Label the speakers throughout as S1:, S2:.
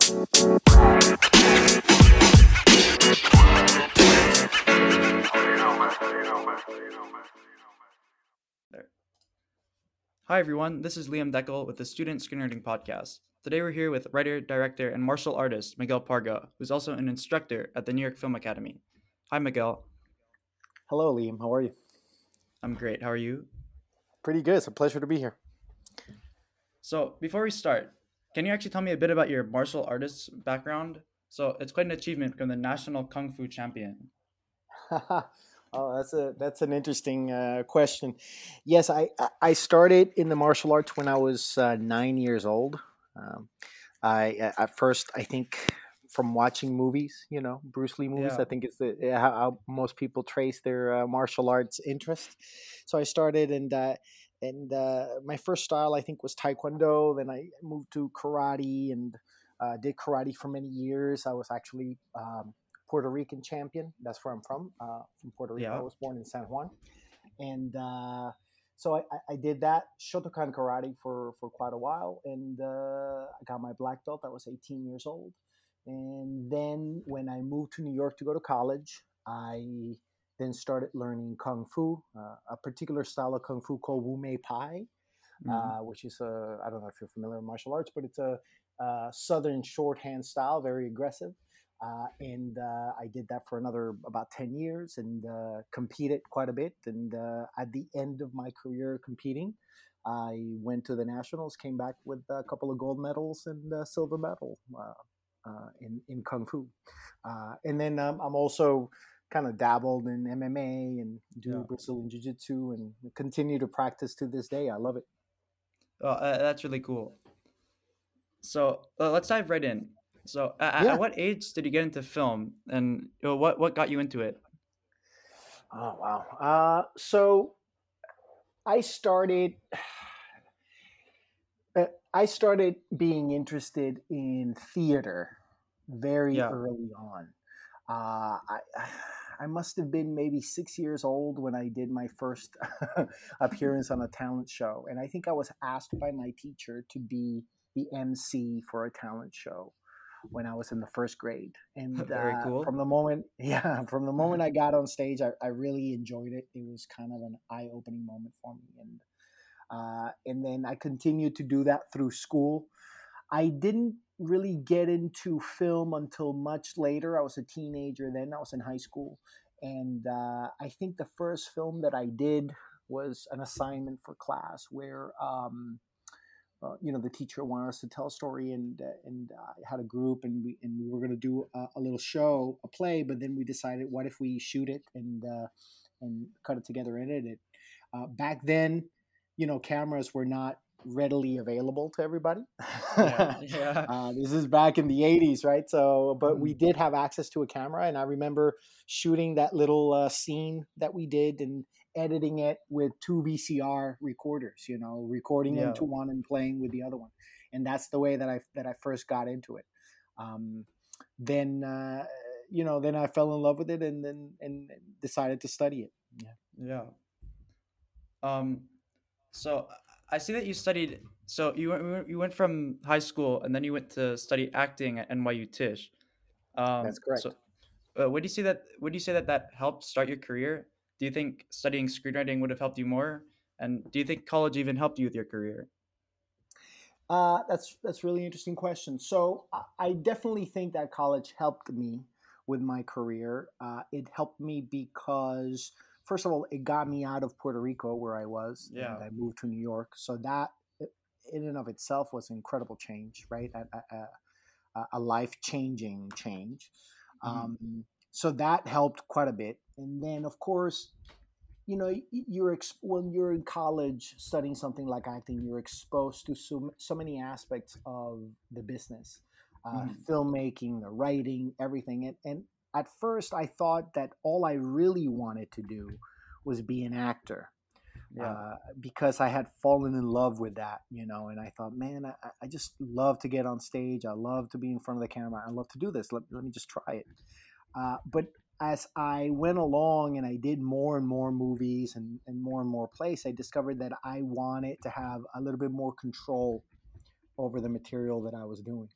S1: There. Hi, everyone. This is Liam Deckel with the Student Screenwriting Podcast. Today we're here with writer, director, and martial artist Miguel Parga, who's also an instructor at the New York Film Academy. Hi, Miguel.
S2: Hello, Liam. How are you?
S1: I'm great. How are you?
S2: Pretty good. It's a pleasure to be here.
S1: So, before we start, can you actually tell me a bit about your martial artist's background? So, it's quite an achievement from the national kung fu champion.
S2: Oh, that's an interesting question. Yes, I started in the martial arts when I was 9 years old. Um, I at first I think from watching movies, Bruce Lee movies.
S1: Yeah.
S2: I think it's how most people trace their martial arts interest. So I started and my first style I think was Taekwondo. Then I moved to karate and did karate for many years. I was actually Puerto Rican champion. That's where I'm from Puerto Rico. I
S1: Yeah.
S2: was born in San Juan, and so I did that Shotokan karate for quite a while, and I got my black belt. I was 18 years old, and then when I moved to New York to go to college, I then started learning kung fu, a particular style of kung fu called Wu Mei Pai,
S1: Mm.
S2: which is I don't know if you're familiar with martial arts, but it's a southern shorthand style, very aggressive. And I did that for another about 10 years and competed quite a bit. And at the end of my career competing, I went to the nationals, came back with a couple of gold medals and a silver medal in Kung Fu. And then I'm also kind of dabbled in MMA and do
S1: Yeah.
S2: Brazilian Jiu Jitsu and continue to practice to this day. I love it.
S1: Oh, that's really cool. So, let's dive right in. So, at
S2: Yeah.
S1: what age did you get into film, and what got you into it?
S2: Oh, wow. So I started. I started being interested in theater very
S1: Yeah.
S2: early on. I I must have been maybe 6 years old when I did my first appearance on a talent show, and I think I was asked by my teacher to be the MC for a talent show when I was in the first grade. And
S1: Very
S2: from
S1: cool.
S2: the moment, yeah, from the moment I got on stage, I really enjoyed it. It was kind of an eye-opening moment for me, and then I continued to do that through school. I didn't really get into film until much later. I was a teenager then. I was in high school, and I think the first film that I did was an assignment for class where the teacher wanted us to tell a story, and I had a group, and we were going to do a little show, a play, but then we decided, what if we shoot it and cut it together and edit it. Back then, cameras were not readily available to everybody.
S1: Yeah. Yeah.
S2: This is back in the 80s, right? So, but we
S1: Mhm.
S2: did have access to a camera, and I remember shooting that little scene that we did and editing it with two VCR recorders, recording
S1: Yeah.
S2: into one and playing with the other one. And that's the way that I first got into it. Um, then then I fell in love with it and decided to study it. Yeah.
S1: Yeah. Um. So I see that you studied. So you went from high school and then you went to study acting at NYU Tisch.
S2: That's
S1: So
S2: correct.
S1: would you say that that helped start your career? Do you think studying screenwriting would have helped you more? And do you think college even helped you with your career?
S2: That's really interesting question. So I definitely think that college helped me with my career. It helped me because, first of all, it got me out of Puerto Rico where I was, and
S1: Yeah.
S2: I moved to New York. So that, in and of itself, was an incredible change, right? A life changing change.
S1: Hmm.
S2: So that helped quite a bit. And then, of course, when you're in college studying something like acting, you're exposed to so many aspects of the business,
S1: Hmm.
S2: filmmaking, the writing, everything. And at first I thought that all I really wanted to do was be an actor,
S1: Yeah.
S2: because I had fallen in love with that, and I thought, man, I just love to get on stage. I love to be in front of the camera. I love to do this. Let me just try it. But as I went along and I did more and more movies and more plays, I discovered that I wanted to have a little bit more control over the material that I was doing.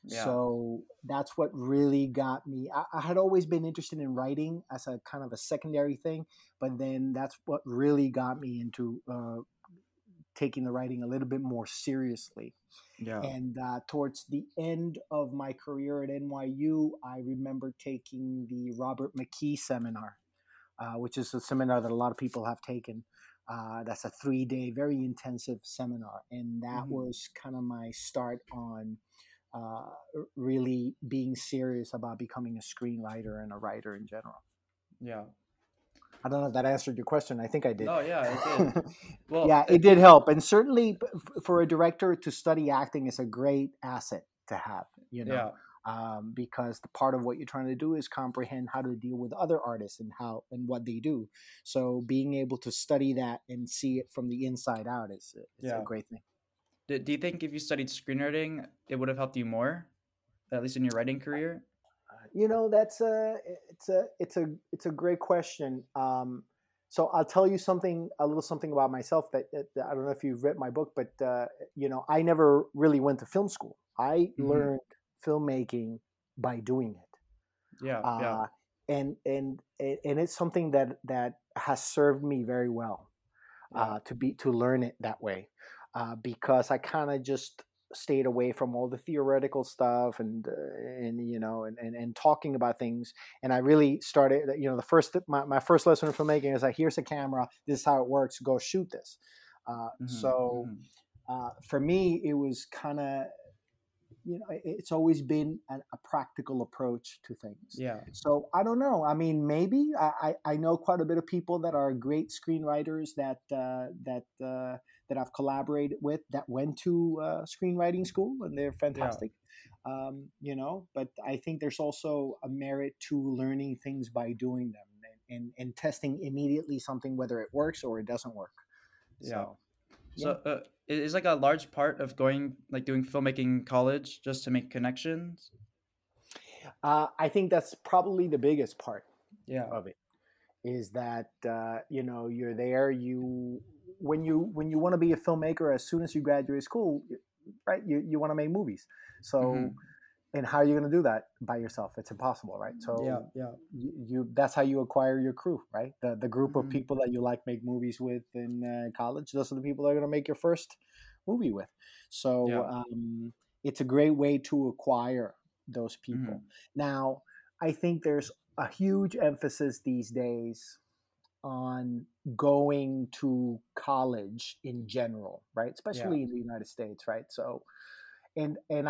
S1: Yeah.
S2: So that's what really got me. I had always been interested in writing as a kind of a secondary thing, but then that's what really got me into taking the writing a little bit more seriously.
S1: Yeah.
S2: And towards the end of my career at NYU, I remember taking the Robert McKee seminar, which is a seminar that a lot of people have taken. That's a 3-day, very intensive seminar. And that
S1: Hmm.
S2: was kind of my start on uh, really being serious about becoming a screenwriter and a writer in general.
S1: Yeah.
S2: I don't know if that answered your question. I think I did.
S1: No, yeah, it did. Well,
S2: Yeah, it did help. And certainly for a director to study acting is a great asset to have,
S1: yeah.
S2: because the part of what you're trying to do is comprehend how to deal with other artists and how and what they do. So being able to study that and see it from the inside out is a
S1: Yeah.
S2: great thing.
S1: Do you think if you studied screenwriting, it would have helped you more, at least in your writing career?
S2: That's it's a great question. So I'll tell you a little something about myself that I don't know if you've read my book, but I never really went to film school. I
S1: Hmm.
S2: learned filmmaking by doing it,
S1: Yeah. Yeah.
S2: uh, and it's something that has served me very well
S1: Yeah.
S2: to learn it that way, because I kind of just stayed away from all the theoretical stuff and talking about things. And I really started, the first my first lesson in filmmaking is like, here's a camera, this is how it works, go shoot this.
S1: Hmm.
S2: So
S1: Hmm.
S2: for me, it was kind of, it's always been a practical approach to things.
S1: Yeah.
S2: So I don't know. I mean, maybe I know quite a bit of people that are great screenwriters that I've collaborated with that went to screenwriting school, and they're
S1: Yeah.
S2: fantastic. But I think there's also a merit to learning things by doing them and testing immediately something, whether it works or it doesn't work.
S1: Yeah.
S2: So
S1: So,
S2: yeah.
S1: is like a large part of going like doing filmmaking in college just to make connections?
S2: I think that's probably the biggest part
S1: Yeah.
S2: of it. Is that you're there, when you want to be a filmmaker as soon as you graduate school, right? You want to make movies. So,
S1: Hmm.
S2: and how are you going to do that by yourself? It's impossible, right?
S1: Yeah.
S2: So
S1: Yeah.
S2: you that's how you acquire your crew, right? The group of
S1: Hmm.
S2: people that you like make movies with in college, those are the people that are going to make your first movie with. So
S1: Yeah.
S2: it's a great way to acquire those people.
S1: Hmm.
S2: Now, I think there's a huge emphasis these days on going to college in general, right?
S1: Yeah.
S2: Especially in the United States, right? So, and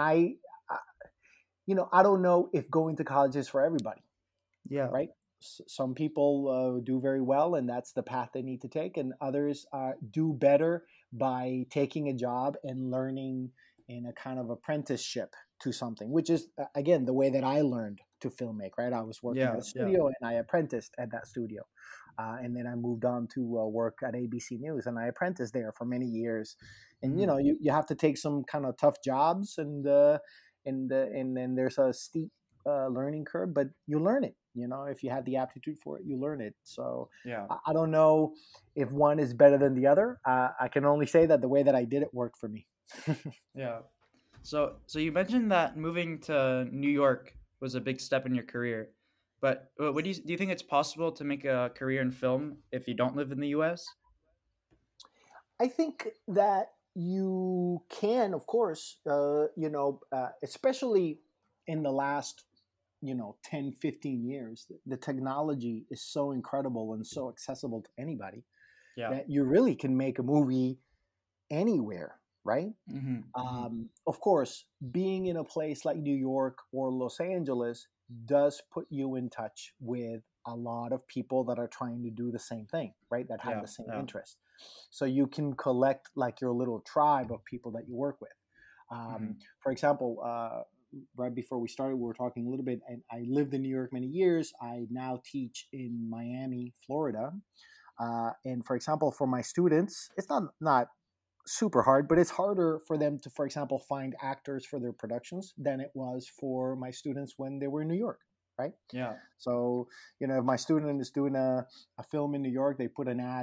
S2: I don't know if going to college is for everybody,
S1: Yeah.
S2: right? Some people do very well, and that's the path they need to take, and others do better by taking a job and learning in a kind of apprenticeship to something, which is again the way that I learned to filmmake. Right, I was working at
S1: Yeah.
S2: a
S1: Yeah.
S2: studio, and I apprenticed at that studio, and then I moved on to work at ABC News, and I apprenticed there for many years. And
S1: Hmm.
S2: you have to take some kind of tough jobs, and then there's a steep learning curve, but you learn it. If you have the aptitude for it, you learn it. So
S1: Yeah.
S2: I don't know if one is better than the other. I can only say that the way that I did it worked for me.
S1: Yeah. So you mentioned that moving to New York was a big step in your career, but what do you think it's possible to make a career in film if you don't live in the U.S.?
S2: I think that you can, of course, especially in the last 10, 15 years, the technology is so incredible and so accessible to anybody
S1: Yeah.
S2: that you really can make a movie anywhere, right?
S1: Mm-hmm. Mm-hmm.
S2: Of course, being in a place like New York or Los Angeles does put you in touch with a lot of people that are trying to do the same thing, right? That have
S1: Yeah.
S2: the same
S1: Yeah.
S2: interest. So you can collect like your little tribe of people that you work with.
S1: Mm-hmm.
S2: For example, right before we started, we were talking a little bit, and I lived in New York many years. I now teach in Miami, Florida. And for example, for my students, it's not super hard, but it's harder for them to, for example, find actors for their productions than it was for my students when they were in New York, right?
S1: Yeah.
S2: So, if my student is doing a film in New York, they put an ad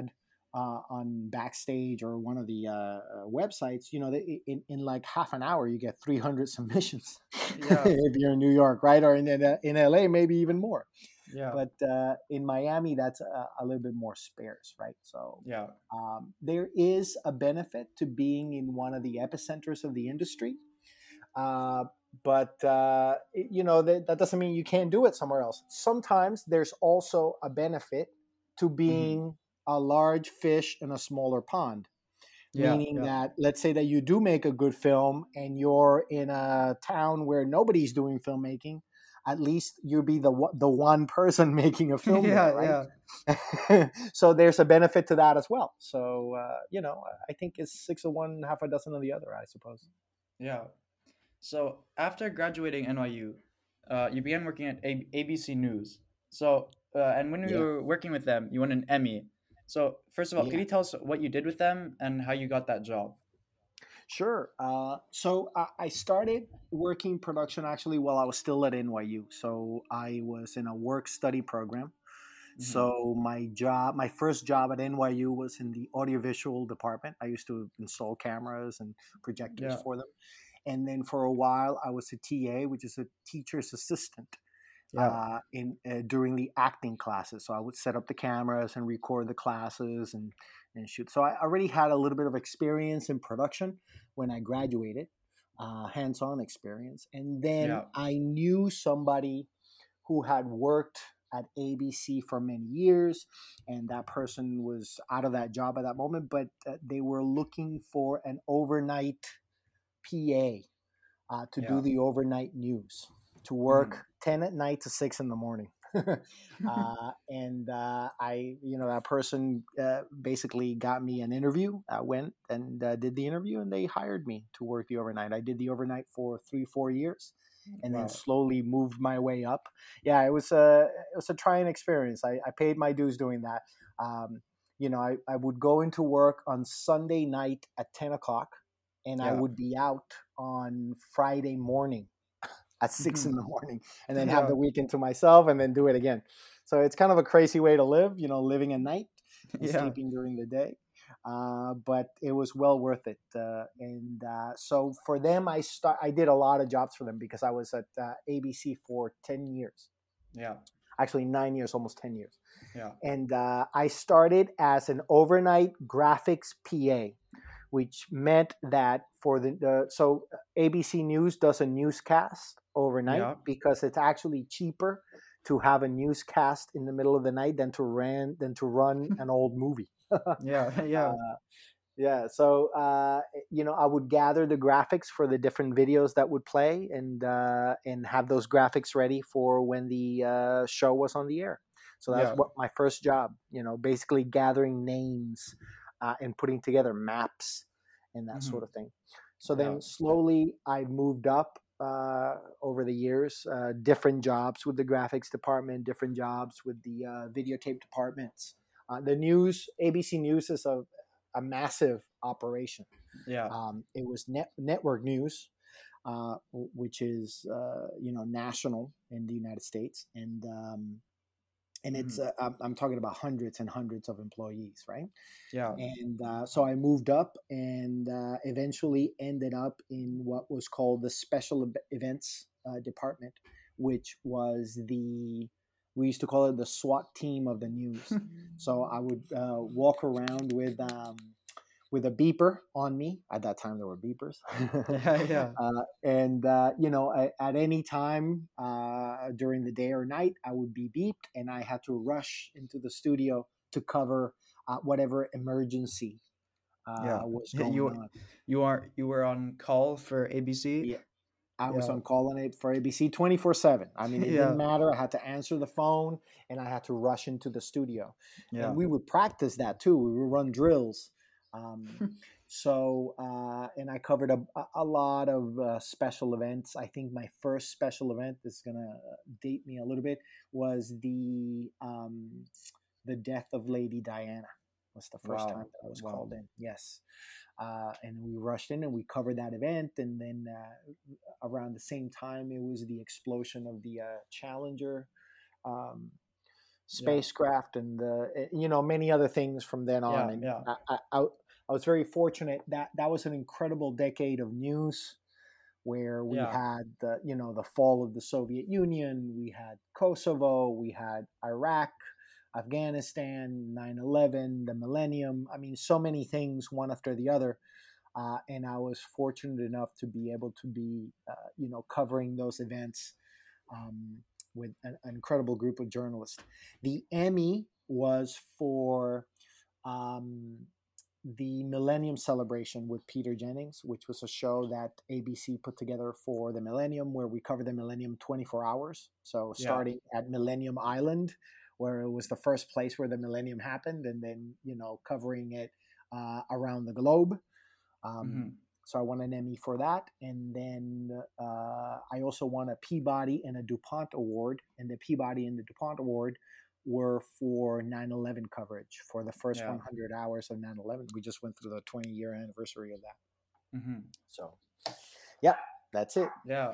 S2: on Backstage or one of the websites, in like half an hour you get 300 submissions
S1: Yeah.
S2: if you're in New York, right? Or in LA, maybe even more.
S1: Yeah.
S2: But in Miami, that's a little bit more sparse, right? So
S1: Yeah.
S2: there is a benefit to being in one of the epicenters of the industry. Uh, but that doesn't mean you can't do it somewhere else. Sometimes there's also a benefit to
S1: Hmm.
S2: being a large fish in a smaller pond,
S1: Yeah.
S2: meaning
S1: Yeah.
S2: that, let's say that you do make a good film and you're in a town where nobody's doing filmmaking. At least you'll be the one person making a film there,
S1: Yeah.
S2: right?
S1: Yeah.
S2: So there's a benefit to that as well. So I think it's six of one, half a dozen of the other, I suppose.
S1: Yeah. So after graduating NYU, you began working at ABC News. So, and when you
S2: Yeah,
S1: were working with them, you won an Emmy. So, first of all, could
S2: yeah.
S1: you tell us what you did with them and how you got that job?
S2: Sure. So I started working production actually while I was still at NYU. So I was in a work study program.
S1: Hmm.
S2: So my first job at NYU was in the audiovisual department. I used to install cameras and projectors
S1: Yeah.
S2: for them. And then for a while, I was a TA, which is a teacher's assistant,
S1: Yeah.
S2: in during the acting classes. So I would set up the cameras and record the classes and shoot. So I already had a little bit of experience in production when I graduated, hands-on experience. And then
S1: Yeah.
S2: I knew somebody who had worked at ABC for many years, and that person was out of that job at that moment, but they were looking for an overnight PA to do
S1: Yeah.
S2: the overnight news, to
S1: Hmm.
S2: work 10 at night to 6 in the morning. And that person basically got me an interview. I went and did the interview, and they hired me to work the overnight. I did the overnight for 3-4 years, and then
S1: Wow.
S2: slowly moved my way up. Yeah, it was a trying experience. I paid my dues doing that. I would go into work on Sunday night at 10 o'clock, and I
S1: Yeah.
S2: would be out on Friday morning at 6
S1: Hmm.
S2: in the morning, and then have
S1: Yeah.
S2: the weekend to myself and then do it again. So it's kind of a crazy way to live, living at night and
S1: Yeah.
S2: sleeping during the day. But it was well worth it. So for them, I did a lot of jobs for them because I was at ABC for 10 years,
S1: Yeah.
S2: actually 9 years, almost 10 years.
S1: Yeah.
S2: And I started as an overnight graphics PA, which meant that for so ABC News does a newscast overnight
S1: Yeah.
S2: because it's actually cheaper to have a newscast in the middle of the night than to run an old movie.
S1: Yeah. Yeah.
S2: Yeah, so I would gather the graphics for the different videos that would play, and have those graphics ready for when the show was on the air. So that's
S1: Yeah.
S2: what my first job. Basically gathering names and putting together maps and that
S1: Hmm.
S2: sort of thing. So
S1: Yeah.
S2: then slowly I moved up over the years, different jobs with the graphics department, different jobs with the videotape departments. The news, ABC News is a massive operation.
S1: Yeah.
S2: It was network news, which is national in the United States, and it's
S1: Hmm.
S2: I'm talking about hundreds and hundreds of employees, right?
S1: Yeah.
S2: And so I moved up and eventually ended up in what was called the special events department, which was we used to call it the SWAT team of the news. So I would walk around with a beeper on me. At that time, there were beepers.
S1: Yeah. Yeah.
S2: And, at any time during the day or night, I would be beeped and I had to rush into the studio to cover whatever emergency
S1: Yeah.
S2: was going
S1: You
S2: on.
S1: you were on call for ABC.
S2: Yeah. I was
S1: Yeah.
S2: on call on it for ABC 24/7. I mean, it didn't
S1: Yeah.
S2: matter. I had to answer the phone and I had to rush into the studio. And
S1: Yeah.
S2: we would practice that too. We would run drills. Um, and I covered a lot of special events. I think my first special event, this is going to date me a little bit, was the death of Lady Diana. Was the first time
S1: Wow.
S2: that I was
S1: Wow.
S2: called in. Yes. And we rushed in and we covered that event. And then around the same time, it was the explosion of the Challenger um,
S1: Yeah.
S2: spacecraft and many other things from then on.
S1: Yeah.
S2: And
S1: Yeah.
S2: I was very fortunate that that was an incredible decade of news where we
S1: Yeah.
S2: had the fall of the Soviet Union, we had Kosovo, we had Iraq, Afghanistan, 9/11, the millennium. I mean, so many things one after the other. And I was fortunate enough to be able to be, covering those events um, with an incredible group of journalists. The Emmy was for um, the Millennium Celebration with Peter Jennings, which was a show that ABC put together for the Millennium, where we covered the Millennium 24 hours. So
S1: Yeah.
S2: starting at Millennium Island, where it was the first place where the Millennium happened, and then covering it around the globe.
S1: Mm-hmm.
S2: Um, so I won an Emmy for that, and then I also won a Peabody and a DuPont award. And the Peabody and the DuPont award were for 9/11 coverage for the first
S1: Yeah.
S2: 100 hours of 9/11. We just went through the 20-year anniversary of that.
S1: Mm-hmm.
S2: So yeah, that's it.
S1: Yeah.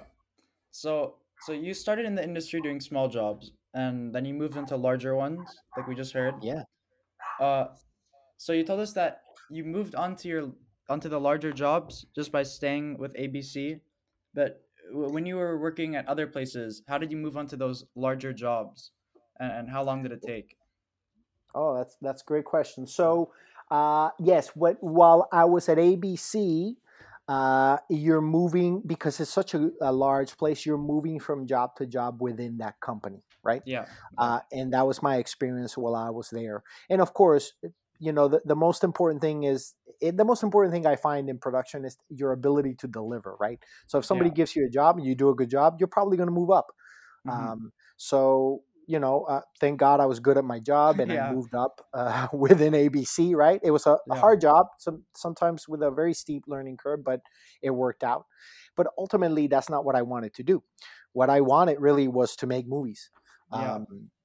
S1: So you started in the industry doing small jobs, and then you moved into larger ones, like we just heard.
S2: Yeah.
S1: Uh, so you told us that you moved onto the larger jobs just by staying with ABC, but when you were working at other places, how did you move onto those larger jobs, and how long did it take?
S2: Oh, that's a great question. So, yes, while I was at ABC, you're moving because it's such a large place. You're moving from job to job within that company, right?
S1: Yeah. Yeah.
S2: And that was my experience while I was there. And of course, the most important thing the most important thing I find in production is your ability to deliver, right? So if somebody
S1: Yeah.
S2: gives you a job and you do a good job, you're probably going to move up.
S1: Mm-hmm.
S2: So thank God I was good at my job and I
S1: Yeah.
S2: moved up within ABC. Right, it was a
S1: Yeah.
S2: hard job, sometimes with a very steep learning curve, but it worked out. But ultimately, that's not what I wanted to do. What I wanted really was to make movies.
S1: Yeah.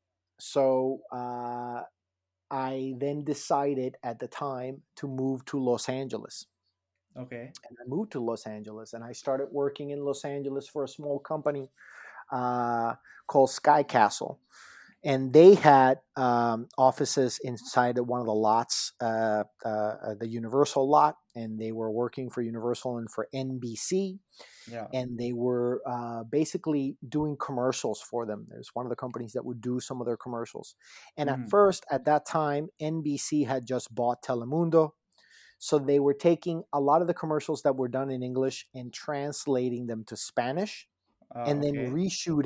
S2: So I then decided at the time to move to Los Angeles.
S1: Okay.
S2: And I moved to Los Angeles and I started working in Los Angeles for a small company uh, called Sky Castle, and they had offices inside of one of the lots, the Universal lot, and they were working for Universal and for NBC,
S1: Yeah.
S2: and they were basically doing commercials for them. There's one of the companies that would do some of their commercials, and
S1: Mm-hmm.
S2: at that time, NBC had just bought Telemundo. So they were taking a lot of the commercials that were done in English and translating them to Spanish, and then
S1: Okay.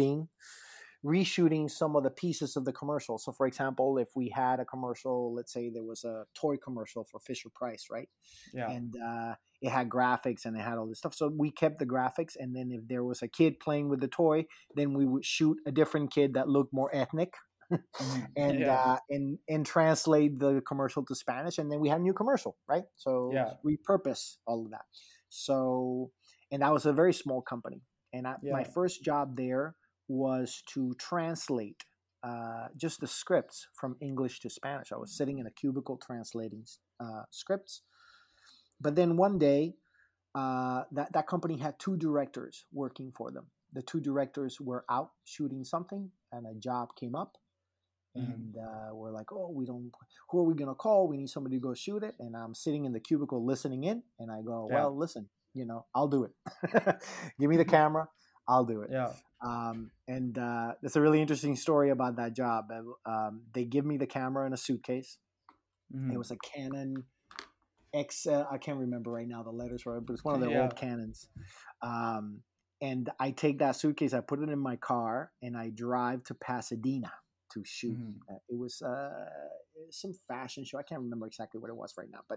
S2: reshooting some of the pieces of the commercial. So, for example, if we had a commercial, let's say there was a toy commercial for Fisher Price, right?
S1: Yeah.
S2: And it had graphics and it had all this stuff. So we kept the graphics, and then if there was a kid playing with the toy, then we would shoot a different kid that looked more ethnic,
S1: Mm-hmm.
S2: and
S1: Yeah.
S2: translate the commercial to Spanish, and then we had a new commercial, right? So
S1: Yeah.
S2: repurpose all of that. So, and that was a very small company, and my
S1: Yeah.
S2: first job there was to translate just the scripts from English to Spanish. I was sitting in a cubicle translating scripts. But then one day, that company had two directors working for them. The two directors were out shooting something, and a job came up.
S1: Mm-hmm.
S2: And we're like, oh, we don't. Who are we gonna call? We need somebody to go shoot it. And I'm sitting in the cubicle listening in, and I go,
S1: Yeah.
S2: well, listen, I'll do it. Give me the camera, I'll do it.
S1: Yeah.
S2: And It's a really interesting story about that job. They give me the camera in a suitcase. It
S1: Mm-hmm.
S2: was a Canon XL. I can't remember right now the letters were, but it's one of their
S1: Yeah.
S2: old Canons. Um, and I take that suitcase, I put it in my car, and I drive to Pasadena to shoot.
S1: Mm-hmm.
S2: It was some fashion show. I can't remember exactly what it was right now, but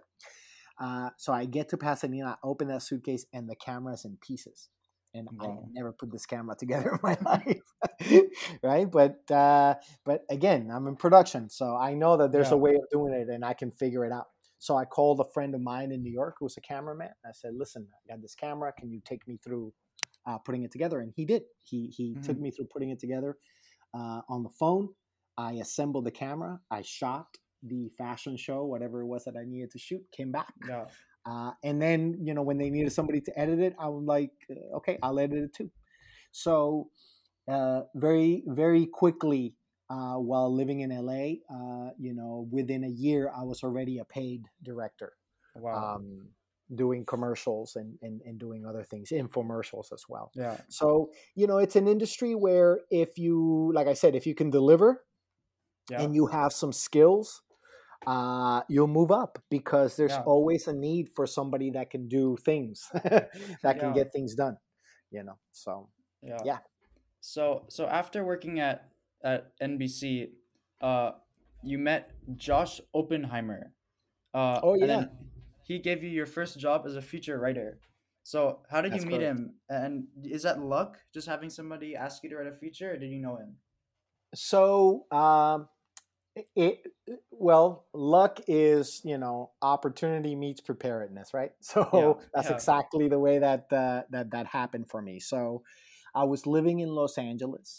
S2: so I get to Pasadena, I open that suitcase, and the camera's in pieces. And I
S1: Wow.
S2: never put this camera together in my life, right? But again, I'm in production, so I know that there's a
S1: Yeah.
S2: way of doing it, and I can figure it out. So I called a friend of mine in New York who was a cameraman. I said, "Listen, I got this camera. Can you take me through putting it together?" And he did. He took
S1: Mm-hmm.
S2: me through putting it together on the phone. I assembled the camera. I shot the fashion show, whatever it was that I needed to shoot. Came back,
S1: Yeah.
S2: and then when they needed somebody to edit it, I was like, "Okay, I'll edit it too." So very very quickly, while living in LA. Within a year, I was already a paid director,
S1: Wow.
S2: um, doing commercials and doing other things, infomercials as well.
S1: Yeah.
S2: So, it's an industry where if you, like I said, if you can deliver
S1: Yeah.
S2: and you have some skills, you'll move up because there's
S1: Yeah.
S2: always a need for somebody that can do things, that can
S1: Yeah.
S2: get things done, So,
S1: Yeah.
S2: yeah.
S1: So after working at NBC, uh, you met Josh Oppenheimer,
S2: Oh,
S1: and
S2: yeah,
S1: then he gave you your first job as a feature writer. So how did you
S2: that's
S1: meet
S2: correct.
S1: him? And is that luck, just having somebody ask you to write a feature, or did you know him?
S2: So, it well, luck is, opportunity meets preparedness, right?
S1: Yeah.
S2: So that's
S1: Yeah.
S2: exactly the way that happened for me. So I was living in Los Angeles,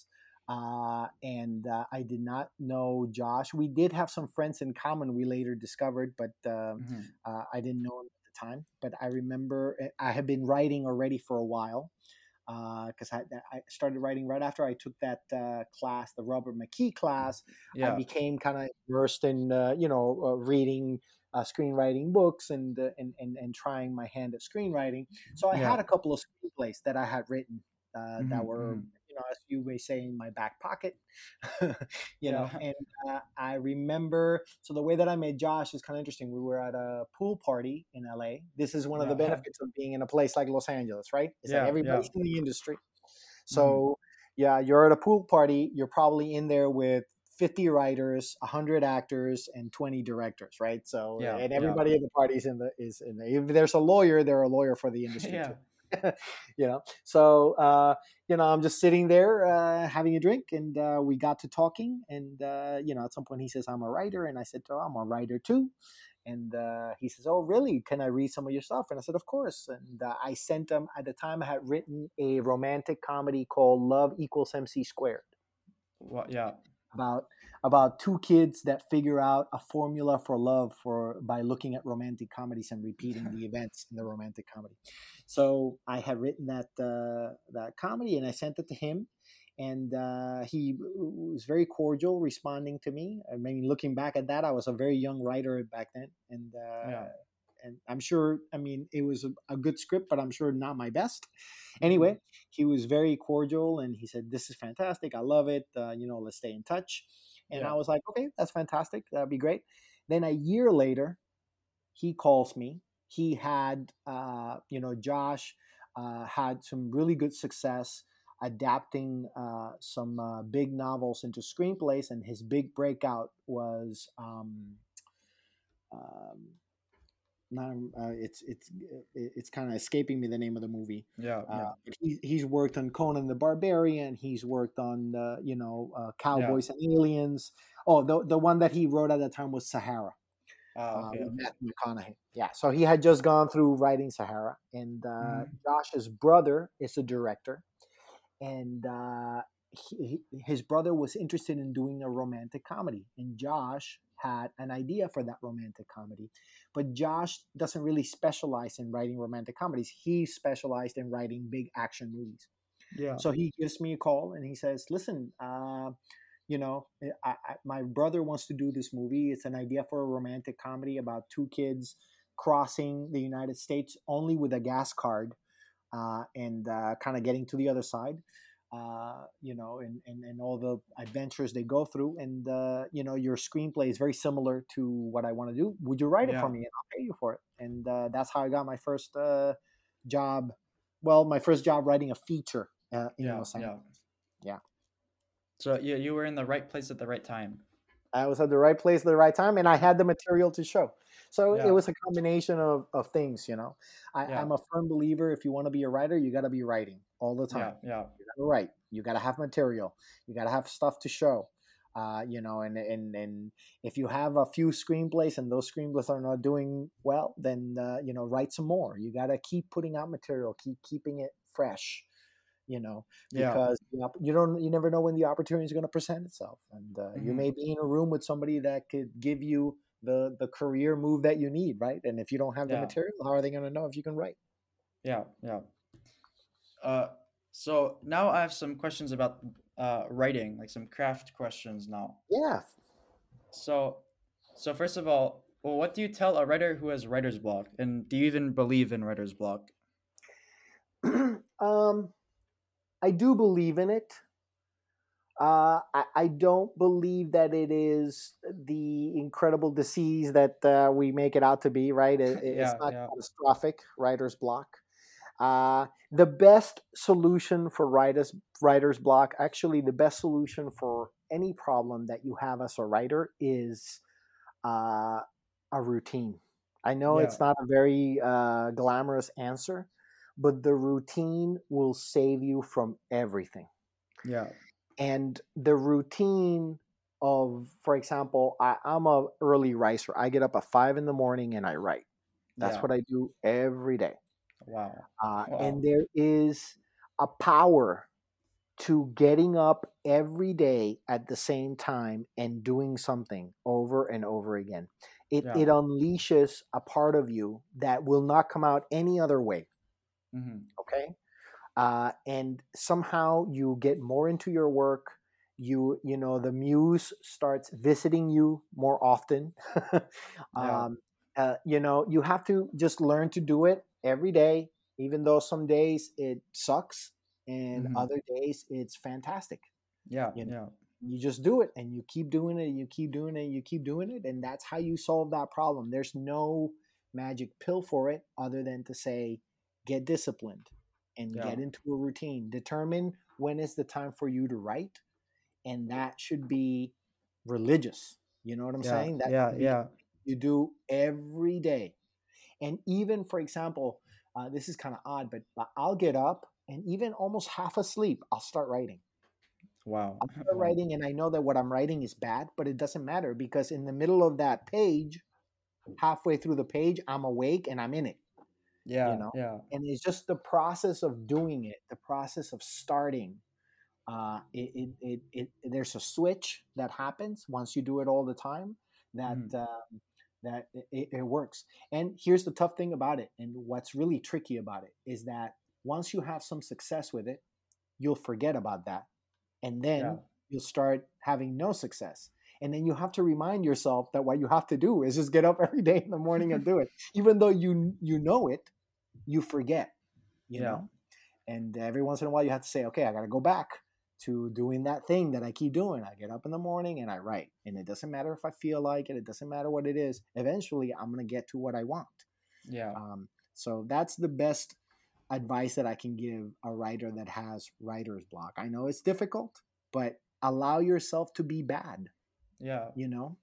S2: and I did not know Josh. We did have some friends in common, we later discovered, but
S1: Hmm.
S2: I didn't know him at the time. But I remember I had been writing already for a while, because I started writing right after I took that class, the Robert McKee class. I
S1: Yeah.
S2: became kind of immersed in, reading screenwriting books and trying my hand at screenwriting. So I
S1: Yeah.
S2: had a couple of screenplays that I had written, that
S1: Hmm.
S2: were,
S1: Hmm.
S2: as you may say, in my back pocket.
S1: Yeah.
S2: And I remember. So the way that I met Josh is kind of interesting. We were at a pool party in LA. This is one of the
S1: Yeah.
S2: benefits of being in a place like Los Angeles, right? It's like
S1: Yeah. Yeah.
S2: everybody's in the industry.
S1: Hmm.
S2: So yeah, you're at a pool party. You're probably in there with 50 writers, 100 actors, and 20 directors, right? So,
S1: Yeah.
S2: and
S1: Yeah.
S2: everybody at the party is in the. If there's a lawyer, they're a lawyer for the industry
S1: Yeah.
S2: too. So I'm just sitting there, having a drink, and we got to talking, and at some point he says, I'm a writer, and I said, oh, I'm a writer too. And he says, oh, really? Can I read some of your stuff? And I said, of course. And I sent him. At the time, I had written a romantic comedy called Love Equals MC Squared,
S1: What? Yeah.
S2: about about two kids that figure out a formula for love by looking at romantic comedies and repeating the events in the romantic comedy. So I had written that comedy, and I sent it to him, and he was very cordial, responding to me. I mean, looking back at that, I was a very young writer back then,
S1: Yeah.
S2: and I'm sure, I mean, it was a good script, but I'm sure not my best.
S1: Hmm.
S2: Anyway, he was very cordial, and he said, "This is fantastic. I love it. Let's stay in touch." And I
S1: Yeah.
S2: was like, "Okay, that's fantastic. That'd be great." Then a year later, he calls me. He had, Josh had some really good success adapting some big novels into screenplays, and his big breakout was. Um, Not it's kind of escaping me the name of the movie.
S1: Yeah. Yeah.
S2: But he's worked on Conan the Barbarian. He's worked on
S1: Yeah.
S2: Cowboys and Aliens. Oh, the one that he wrote at the time was Sahara,
S1: Ah. Okay.
S2: with
S1: Okay.
S2: Matthew McConaughey. Yeah, so he had just gone through writing Sahara, and
S1: Hmm.
S2: Josh's brother is a director, and his brother was interested in doing a romantic comedy, and Josh had an idea for that romantic comedy, but Josh doesn't really specialize in writing romantic comedies. He specialized in writing big action movies.
S1: Yeah.
S2: So he gives me a call and he says, listen, my brother wants to do this movie. It's an idea for a romantic comedy about two kids crossing the United States only with a gas card, and kind of getting to the other side, and all the adventures they go through. And, your screenplay is very similar to what I want to do. Would you write it for
S1: Yeah.
S2: me? And I'll pay you for it. And that's how I got my first job. Well, my first job writing a feature in
S1: Yeah.
S2: Los Angeles.
S1: Yeah.
S2: Yeah.
S1: So you were in the right place at the right time.
S2: I was at the right place at the right time, and I had the material to show. So it
S1: Yeah.
S2: was a combination of things.
S1: Yeah.
S2: I'm a firm believer. If you want to be a writer, you got to be writing all the time.
S1: Yeah. Yeah.
S2: You got to write. You got to have material. You got to have stuff to show. And if you have a few screenplays and those screenplays are not doing well, then write some more. You got to keep putting out material, keep keeping it fresh.
S1: Yeah.
S2: Because you never know when the opportunity is going to present itself, and you
S1: Hmm.
S2: may be in a room with somebody that could give you the career move that you need, right? And if you don't have the
S1: Yeah.
S2: material, how are they going to know if you can write?
S1: Yeah. Yeah. Uh, So now I have some questions about writing, like some craft questions now.
S2: Yeah.
S1: So, so first of all, well, what do you tell a writer who has writer's block, and do you even believe in writer's block?
S2: um, I do believe in it. I don't believe that it is the incredible disease that we make it out to be, right? It's
S1: Yeah,
S2: not
S1: yeah,
S2: catastrophic, writer's block. The best solution for writer's block, actually, the best solution for any problem that you have as a writer is uh, a routine. I know
S1: yeah,
S2: it's not a very glamorous answer, but the routine will save you from everything.
S1: yeah,
S2: And the routine of, for example, I'm a early riser. I get up at 5 in the morning and I write. That's
S1: yeah.
S2: what I do every day.
S1: Wow,
S2: And
S1: wow.
S2: there is a power to getting up every day at the same time and doing something over and over again.
S1: Yeah.
S2: It unleashes a part of you that will not come out any other way.
S1: Mm-hmm.
S2: Okay. And somehow you get more into your work. You know, the muse starts visiting you more often.
S1: Yeah.
S2: um, you know, you have to just learn to do it every day, even though some days it sucks and
S1: Mm-hmm.
S2: other days it's fantastic.
S1: Yeah,
S2: You know,
S1: yeah,
S2: you just do it and you keep doing it and you keep doing it and you keep doing it, and that's how you solve that problem. There's no magic pill for it other than to say, get disciplined and
S1: yeah,
S2: get into a routine. Determine when is the time for you to write, and that should be religious. You know what I'm
S1: yeah,
S2: saying? That
S1: yeah,
S2: should be
S1: yeah.
S2: you do every day. And even, for example, this is kind of odd, but I'll get up and even almost half asleep, I'll start writing.
S1: Wow,
S2: I'll start
S1: wow.
S2: writing, and I know that what I'm writing is bad, but it doesn't matter because in the middle of that page, halfway through the page, I'm awake and I'm in it, you
S1: Yeah,
S2: know?
S1: yeah.
S2: And it's just the process of doing it, the process of starting. There's a switch that happens once you do it all the time that
S1: Mm-hmm.
S2: it works. And here's the tough thing about it, and what's really tricky about it is that once you have some success with it, you'll forget about that, and
S1: Yeah,
S2: then you'll start having no success. And then you have to remind yourself that what you have to do is just get up every day in the morning and do it, even though you know it, you forget, you
S1: yeah,
S2: know. And every once in a while, you have to say, okay, I got to go back to doing that thing that I keep doing. I get up in the morning and I write. And it doesn't matter if I feel like it, it doesn't matter what it is. Eventually, I'm going to get to what I want.
S1: yeah,
S2: So that's the best advice that I can give a writer that has writer's block. I know it's difficult, but allow yourself to be bad,
S1: yeah.
S2: you know?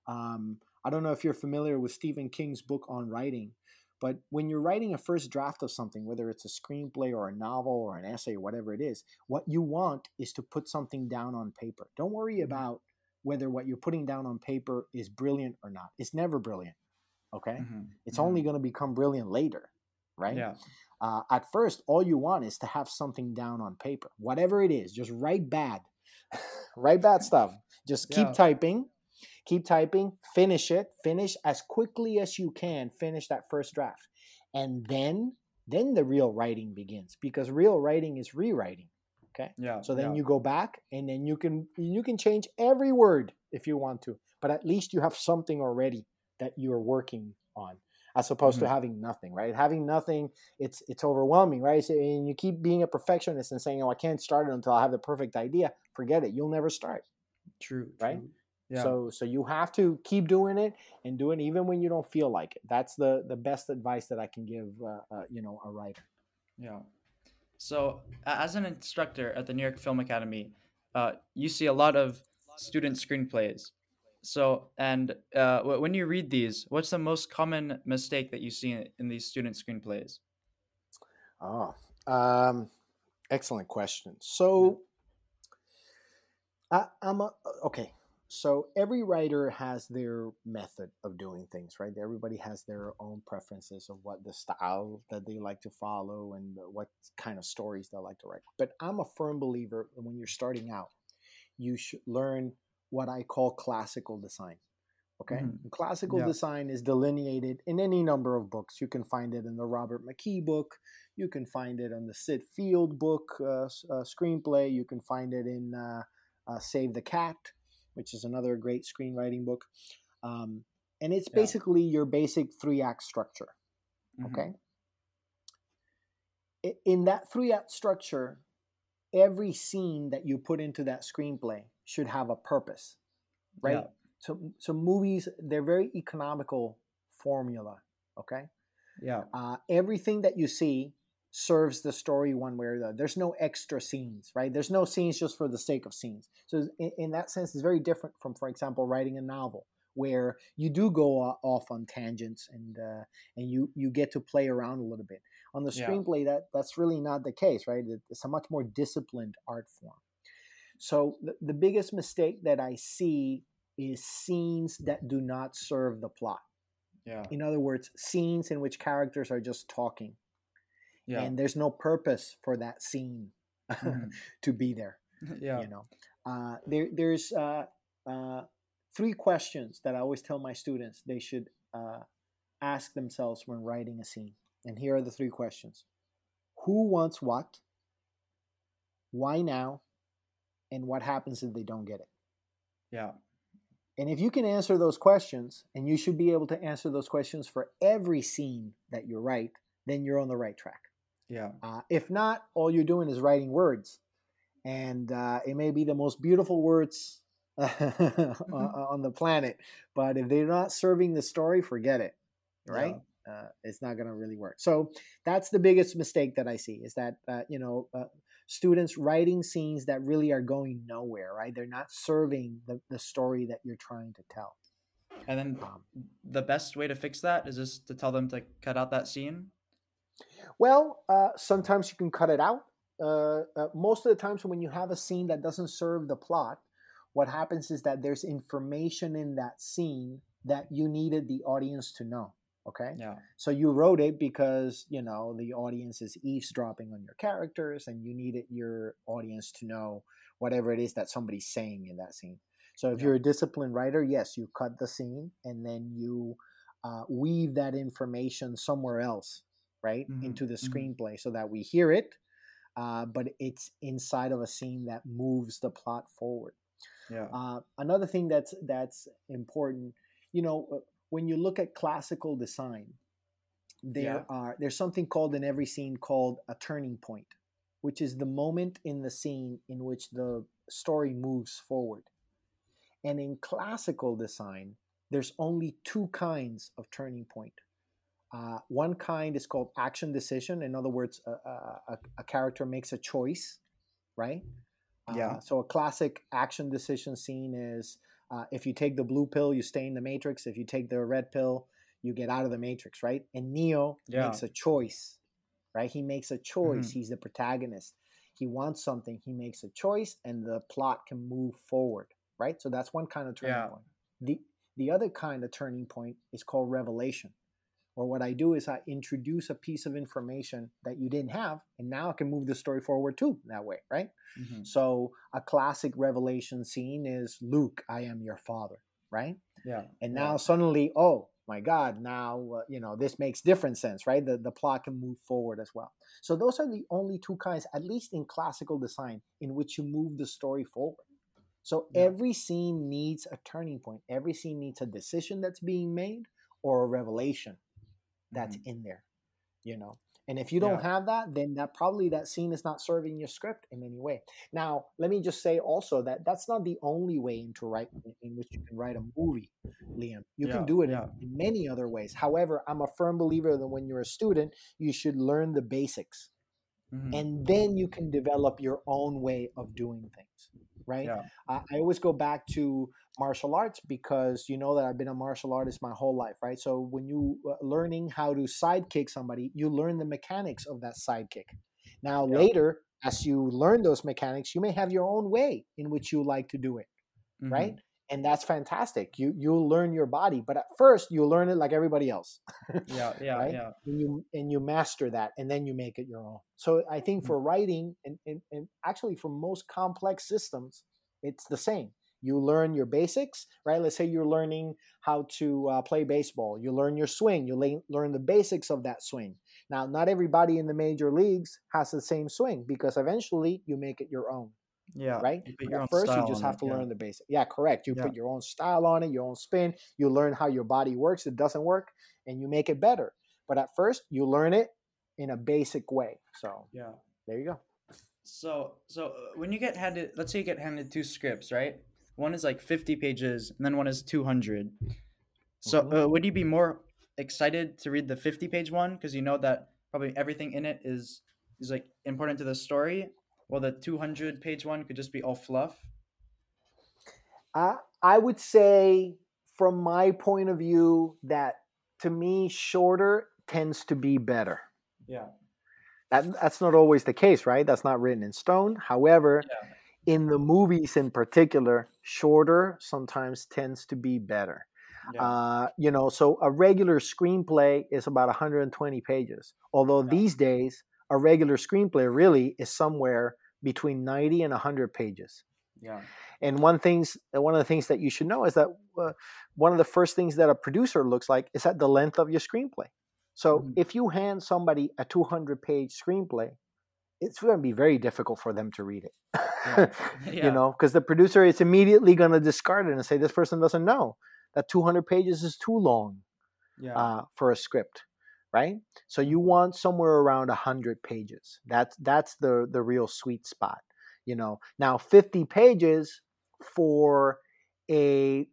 S2: I don't know if you're familiar with Stephen King's book on writing, but when you're writing a first draft of something, whether it's a screenplay or a novel or an essay or whatever it is, what you want is to put something down on paper. Don't worry
S1: Mm-hmm.
S2: about whether what you're putting down on paper is brilliant or not. It's never brilliant, okay?
S1: Mm-hmm.
S2: It's
S1: Mm-hmm.
S2: only going to become brilliant later, right?
S1: Yeah,
S2: At first, all you want is to have something down on paper, whatever it is. Just write bad, write bad stuff. Just
S1: yeah.
S2: keep typing, finish it, finish as quickly as you can, finish that first draft. And then the real writing begins, because real writing is rewriting. Okay?
S1: Yeah,
S2: So then
S1: yeah.
S2: you go back and then you can change every word if you want to, but at least you have something already that you're working on, as opposed to
S1: Mm-hmm.
S2: having nothing, right? Having nothing, it's overwhelming, right? So, and you keep being a perfectionist and saying, "Oh, I can't start it until I have the perfect idea." Forget it. You'll never start,
S1: True,
S2: right?
S1: true. Yeah,
S2: So you have to keep doing it and do it even when you don't feel like it. That's the best advice that I can give, a writer.
S1: yeah. So, as an instructor at the New York Film Academy, you see a lot of student screenplays. So, and when you read these, what's the most common mistake that you see in these student screenplays?
S2: Oh, excellent question.
S1: Yeah.
S2: So I'm okay. So every writer has their method of doing things, right? Everybody has their own preferences of what the style that they like to follow and what kind of stories they like to write. But I'm a firm believer that when you're starting out, you should learn what I call classical design. Okay.
S1: Mm-hmm.
S2: And classical
S1: Yeah.
S2: design is delineated in any number of books. You can find it in the Robert McKee book. You can find it in the Sid Field book, screenplay. You can find it in Save the Cat, which is another great screenwriting book. Um, and it's
S1: Yeah.
S2: basically your basic 3-act structure.
S1: Mm-hmm.
S2: Okay. In that 3-act structure, every scene that you put into that screenplay should have a purpose, right?
S1: Yeah.
S2: So movies, they're very economical formula. Okay.
S1: Yeah.
S2: Everything that you see serves the story one way or the other. There's no extra scenes, right? There's no scenes just for the sake of scenes. So in that sense, it's very different from, for example, writing a novel where you do go off on tangents and you get to play around a little bit. On the
S1: Yeah.
S2: screenplay, that's really not the case, right? It's a much more disciplined art form. So the biggest mistake that I see is scenes that do not serve the plot.
S1: Yeah.
S2: In other words, scenes in which characters are just talking
S1: Yeah.
S2: and there's no purpose for that scene
S1: Mm-hmm.
S2: to be there.
S1: Yeah.
S2: You know, there's 3 questions that I always tell my students they should ask themselves when writing a scene. And here are the 3 questions: who wants what? Why now? And what happens if they don't get it?
S1: Yeah.
S2: And if you can answer those questions, and you should be able to answer those questions for every scene that you write, then you're on the right track.
S1: Yeah.
S2: If not, all you're doing is writing words, and it may be the most beautiful words on the planet, but if they're not serving the story, forget it, right?
S1: Yeah.
S2: It's not going to really work. So that's the biggest mistake that I see, is that students writing scenes that really are going nowhere, right? They're not serving the story that you're trying to tell.
S1: And then the best way to fix that is just to tell them to cut out that scene.
S2: Well, sometimes you can cut it out. Most of the times when you have a scene that doesn't serve the plot, what happens is that there's information in that scene that you needed the audience to know. Okay.
S1: Yeah.
S2: So you wrote it because, the audience is eavesdropping on your characters and you needed your audience to know whatever it is that somebody's saying in that scene. So if you're a disciplined writer, yes, you cut the scene and then you weave that information somewhere else, right, into the screenplay so that we hear it, but it's inside of a scene that moves the plot forward.
S1: Yeah.
S2: Another thing that's important, when you look at classical design, there's something called in every scene called a turning point, which is the moment in the scene in which the story moves forward. And in classical design, there's only 2 kinds of turning point. One kind is called action decision. In other words, a character makes a choice, right?
S1: Yeah.
S2: So a classic action decision scene is if you take the blue pill, you stay in the Matrix. If you take the red pill, you get out of the Matrix, right? And Neo makes a choice, right? He makes a choice. He's the protagonist. He wants something. He makes a choice, and the plot can move forward, right? So that's one kind of turning point. The other kind of turning point is called revelation. Or what I do is I introduce a piece of information that you didn't have, and now I can move the story forward too that way, right? So a classic revelation scene is Luke, I am your father, right?
S1: Yeah.
S2: And now suddenly, oh my God, now this makes different sense, right? The plot can move forward as well. So those are the only 2 kinds, at least in classical design, in which you move the story forward. So every scene needs a turning point. Every scene needs a decision that's being made or a revelation that's in there, and if you don't have that, then that scene is not serving your script in any way. Now, let me just say also that that's not the only way in which you can write a movie, Liam. You can do it in many other ways. However, I'm a firm believer that when you're a student, you should learn the basics, and then you can develop your own way of doing things, right? I always go back to martial arts because you know that I've been a martial artist my whole life, right? So when you learning how to sidekick somebody, you learn the mechanics of that sidekick. Now later, as you learn those mechanics, you may have your own way in which you like to do it, right? And that's fantastic. You'll learn your body, but at first you learn it like everybody else. Right? And you master that, and then you make it your own. So I think for writing and actually for most complex systems, it's the same. You learn your basics, right? Let's say you're learning how to play baseball. You learn your swing. You learn the basics of that swing. Now, not everybody in the major leagues has the same swing because eventually you make it your own,
S1: Yeah.
S2: right?
S1: You put
S2: But
S1: your
S2: at
S1: own
S2: first, you
S1: style
S2: just
S1: on it.
S2: have to
S1: Yeah.
S2: learn the basics. Yeah, correct. You
S1: Yeah.
S2: put your own style on it, your own spin. You learn how your body works. It doesn't work, and you make it better. But at first, you learn it in a basic way. So
S1: Yeah.
S2: there you go.
S1: So when you get handed, let's say you get handed two scripts, right? One is like 50 pages, and then one is 200. So
S2: Mhm.
S1: would you be more excited to read the 50-page one because you know that probably everything in it is like important to the story, while the 200-page one could just be all fluff?
S2: I would say, from my point of view, that to me, shorter tends to be better.
S1: Yeah.
S2: That's not always the case, right? That's not written in stone. However,
S1: Yeah.
S2: in the movies in particular, shorter sometimes tends to be better.
S1: Yeah.
S2: So a regular screenplay is about 120 pages. Although
S1: Yeah.
S2: these days, a regular screenplay really is somewhere between 90 and 100 pages.
S1: Yeah.
S2: And one of the things that you should know is that one of the first things that a producer looks like is at the length of your screenplay. So
S1: Mhm.
S2: if you hand somebody a 200-page screenplay, it's going to be very difficult for them to read
S1: Yeah.
S2: it.
S1: Yeah.
S2: Because the producer is immediately going to discard it and say, this person doesn't know that 200 pages is too long
S1: Yeah.
S2: for a script, right? So you
S1: Mhm.
S2: want somewhere around 100 pages. That's the real sweet spot. Now 50 pages for a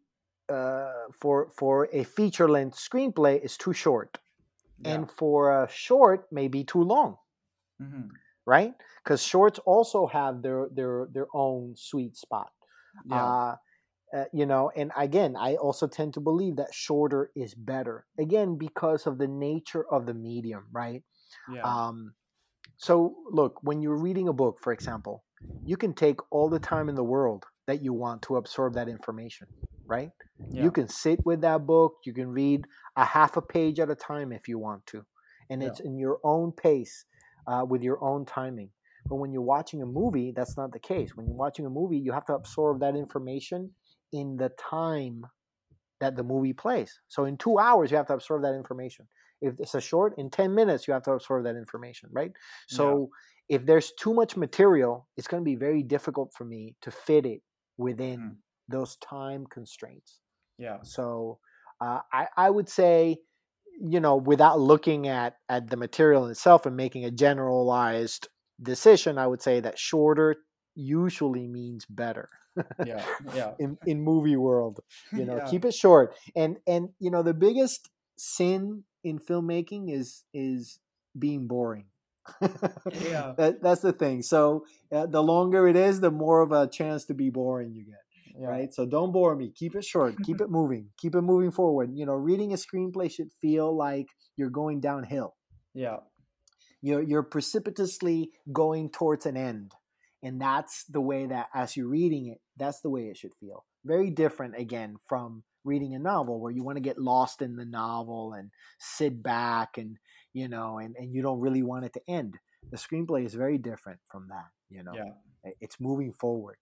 S2: for a feature length screenplay is too short,
S1: Yeah.
S2: and for a short may be too long,
S1: Hmm.
S2: right? Because shorts also have their own sweet spot.
S1: Yeah.
S2: Uh, and again, I also tend to believe that shorter is better. Again, because of the nature of the medium, right?
S1: Yeah.
S2: Um, so, look, when you're reading a book, for example, you can take all the time in the world that you want to absorb that information, right? You
S1: Yeah.
S2: can sit with that book, you can read a half a page at a time if you want to, and
S1: Yeah.
S2: it's in your own pace, with your own timing. But when you're watching a movie, that's not the case. When you're watching a movie, you have to absorb that information in the time that the movie plays. So in 2 hours, you have to absorb that information. If it's a short, in 10 minutes, you have to absorb that information, right?
S1: Yeah.
S2: So if there's too much material, it's going to be very difficult for me to fit it within
S1: Mhm.
S2: those time constraints.
S1: Yeah.
S2: So I would say, without looking at the material itself and making a generalized decision, I would say that shorter usually means better.
S1: Yeah. Yeah.
S2: in movie world,
S1: Yeah.
S2: keep it short. And the biggest sin in filmmaking is being boring.
S1: Yeah.
S2: That's the thing. So the longer it is, the more of a chance to be boring you get,
S1: Yeah.
S2: right? So don't bore me. Keep it short. Keep it moving. Keep it moving forward. Reading a screenplay should feel like you're going downhill.
S1: Yeah.
S2: You're precipitously going towards an end, and that's the way that, as you're reading it, that's the way it should feel. Very different, again, from reading a novel where you want to get lost in the novel and sit back, and and you don't really want it to end. The screenplay is very different from that.
S1: Yeah.
S2: It's moving forward.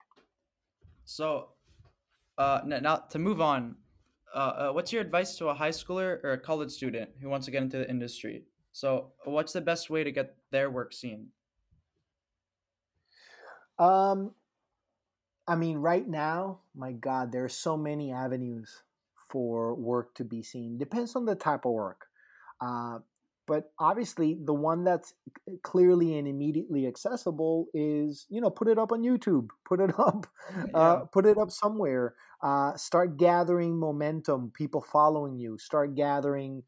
S1: So, now to move on, what's your advice to a high schooler or a college student who wants to get into the industry? So, what's the best way to get their work seen?
S2: um I mean, right now, my God, there are so many avenues for work to be seen. Depends on the type of work. Uh, but obviously, the one that's clearly and immediately accessible is, put it up on YouTube, put it up,
S1: Yeah.
S2: put it up somewhere. Start gathering momentum, people following you. Start gathering,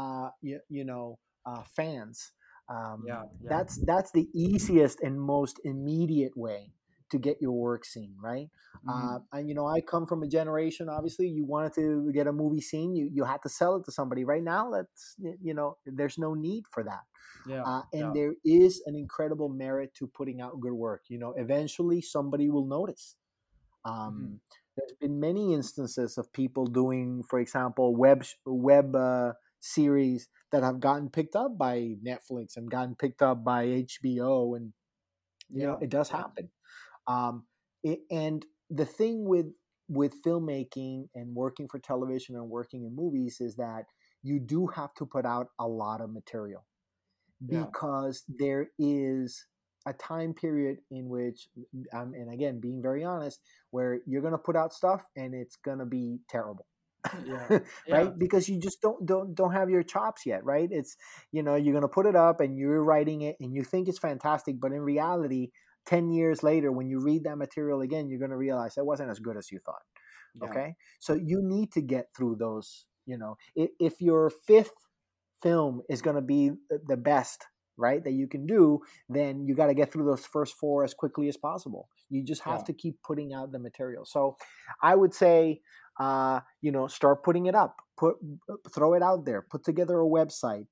S2: fans.
S1: Yeah. Yeah.
S2: That's the easiest and most immediate way to get your work seen, right?
S1: Hmm.
S2: And I come from a generation. Obviously, you wanted to get a movie seen, you had to sell it to somebody. Right now, there's no need for that.
S1: Yeah.
S2: And
S1: Yeah.
S2: there is an incredible merit to putting out good work. Eventually somebody will notice.
S1: Hmm.
S2: There's been many instances of people doing, for example, web series that have gotten picked up by Netflix and gotten picked up by HBO, and
S1: Yeah.
S2: it does
S1: Yeah.
S2: happen. And the thing with with filmmaking and working for television and working in movies is that you do have to put out a lot of material,
S1: Yeah.
S2: because there is a time period in which, and again, being very honest, where you're going to put out stuff and it's going to be terrible.
S1: Yeah. Yeah.
S2: Right, because you just don't have your chops yet, right? It's, you're going to put it up and you're writing it and you think it's fantastic, but in reality, 10 years later, when you read that material again, you're going to realize it wasn't as good as you thought.
S1: Yeah.
S2: Okay, so you need to get through those. If your fifth film is going to be the best, right, that you can do, then you got to get through those first four as quickly as possible. You just have
S1: Yeah.
S2: to keep putting out the material. So I would say, start putting it up, throw it out there, put together a website.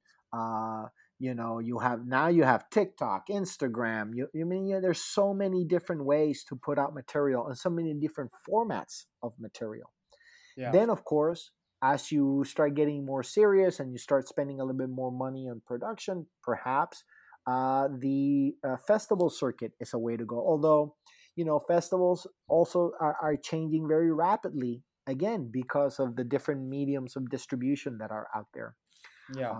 S2: You have TikTok, Instagram. There's so many different ways to put out material and so many different formats of material.
S1: Yeah.
S2: Then, of course, as you start getting more serious and you start spending a little bit more money on production, perhaps the festival circuit is a way to go. Although, festivals also are changing very rapidly, again, because of the different mediums of distribution that are out there.
S1: Yeah.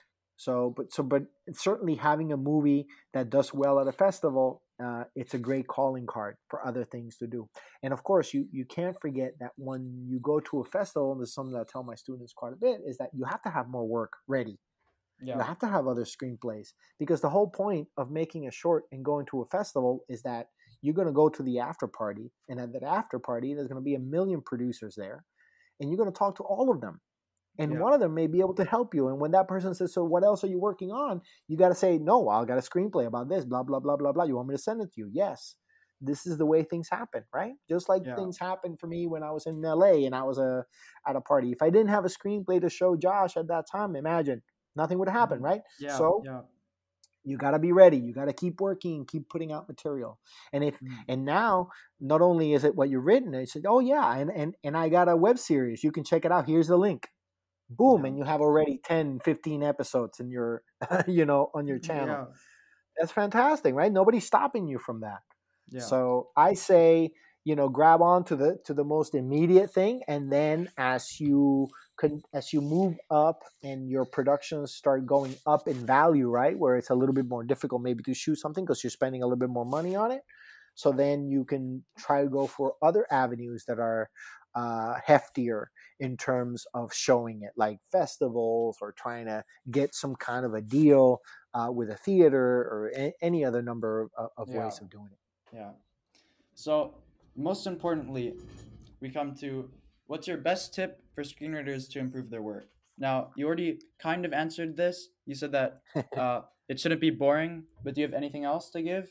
S2: But certainly having a movie that does well at a festival, it's a great calling card for other things to do. And of course, you can't forget that when you go to a festival, and this is something that I tell my students quite a bit, is that you have to have more work ready. You
S1: Yeah.
S2: have to have other screenplays, because the whole point of making a short and going to a festival is that you're going to go to the after party, and at that after party, there's going to be a million producers there, and you're going to talk to all of them. And
S1: Yeah.
S2: one of them may be able to help you. And when that person says, "So what else are you working on?" You got to say, "No, I got a screenplay about this, blah, blah, blah, blah, blah. You want me to send it to you?" Yes. This is the way things happen, right? Just like
S1: Yeah.
S2: things happened for me when I was in LA and I was at a party. If I didn't have a screenplay to show Josh at that time, imagine nothing would happen, right?
S1: Yeah.
S2: So
S1: Yeah.
S2: you got to be ready. You got to keep working and keep putting out material. And now, not only is it what you've written, it's said, "Oh yeah, and I got a web series. You can check it out. Here's the link." Boom,
S1: Yeah.
S2: and you have already 10, 15 episodes in your on your channel.
S1: Yeah.
S2: That's fantastic, right? Nobody's stopping you from that.
S1: Yeah.
S2: So I say, grab on to the most immediate thing, and then as you move up and your productions start going up in value, right, where it's a little bit more difficult maybe to shoot something because you're spending a little bit more money on it, so then you can try to go for other avenues that are heftier in terms of showing it, like festivals, or trying to get some kind of a deal with a theater, or any other number of
S1: Yeah.
S2: ways of doing it.
S1: Yeah. So, most importantly, we come to what's your best tip for screenwriters to improve their work? Now, you already kind of answered this. You said that it shouldn't be boring, but do you have anything else to give?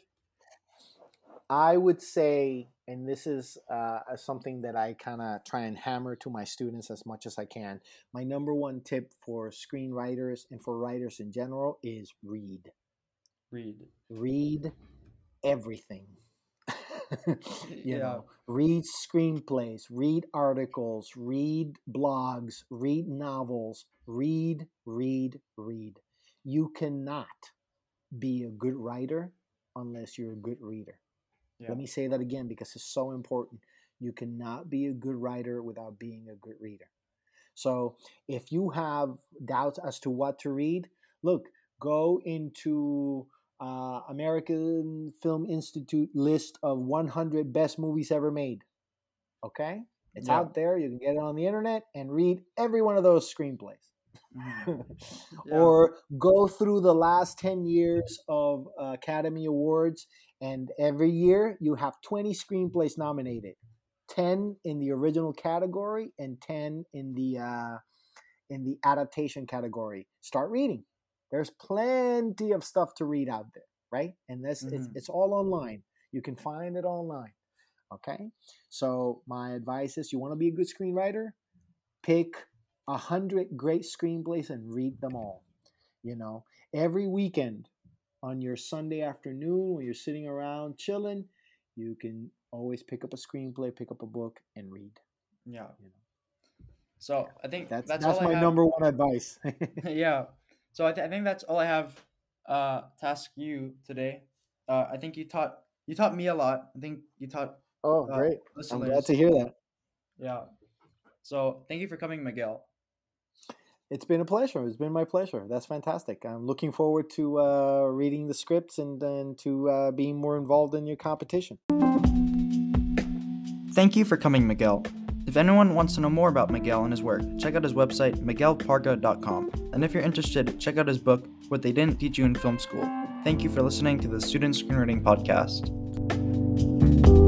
S2: I would say, and this is something that I kind of try and hammer to my students as much as I can, my number one tip for screenwriters and for writers in general is read.
S1: Read.
S2: Read everything.
S1: Yeah.
S2: Read screenplays, read articles, read blogs, read novels, read, read, read. You cannot be a good writer unless you're a good reader.
S1: Yeah.
S2: Let me say that again because it's so important. You cannot be a good writer without being a good reader. So if you have doubts as to what to read, look, go into American Film Institute list of 100 best movies ever made. Okay? It's
S1: Yeah.
S2: out there. You can get it on the internet and read every one of those screenplays.
S1: Mhm. Yeah.
S2: Or go through the last 10 years of Academy Awards, and every year you have 20 screenplays nominated, 10 in the original category and 10 in the adaptation category. Start reading. There's plenty of stuff to read out there, right? And it's all online. You can find it online. Okay, so my advice is, you want to be a good screenwriter, pick 100 great screenplays and read them all. Every weekend on your Sunday afternoon when you're sitting around chilling, you can always pick up a screenplay, pick up a book, and read.
S1: Yeah. So I think that's
S2: that's
S1: all I
S2: my
S1: have.
S2: number one advice.
S1: Yeah. So I think that's all I have to ask you today. I think you taught me a lot. I think you taught
S2: Oh, great! I'm glad
S1: listeners.
S2: to hear that.
S1: Yeah. So thank you for coming, Miguel.
S2: It's been a pleasure. It's been my pleasure. That's fantastic. I'm looking forward to reading the scripts and to being more involved in your competition.
S1: Thank you for coming, Miguel. If anyone wants to know more about Miguel and his work, check out his website, miguelparga.com. And if you're interested, check out his book, What They Didn't Teach You in Film School. Thank you for listening to the Student Screenwriting Podcast.